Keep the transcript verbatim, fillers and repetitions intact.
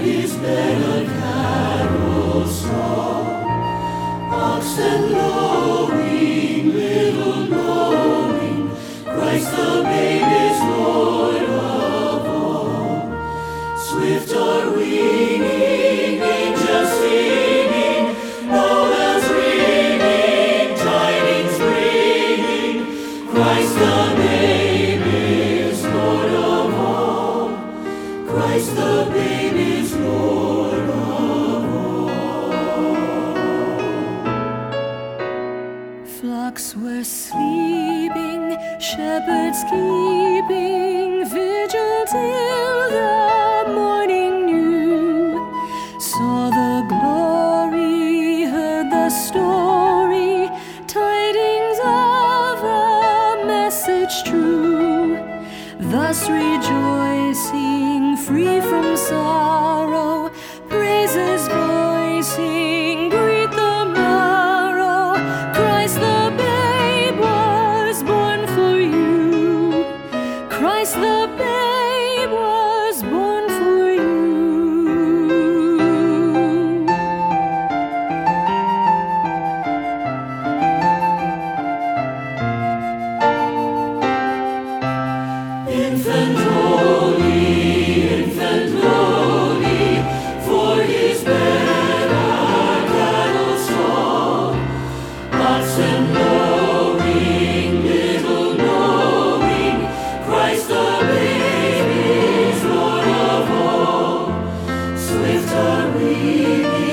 his bed a carol song, oxen lowing, little knowing, Christ the babe is Lord of all. Swift are winging, angels singing, no bells ringing, tidings bringing, Christ the babe is Lord of all. Christ the babe is Lord of all. Flocks were sleeping, shepherds keeping vigil till the morning new. Saw the glory, heard the story, tidings of a message true. Thus rejoicing, free from sorrow, praises voicing, greet the morrow. Christ the babe was born for you. Christ the babe was born for you. Infant holy, infant lowly, for his bed a cattle song, oxen lowing, little knowing, Christ the babe is Lord of all. Swift are we.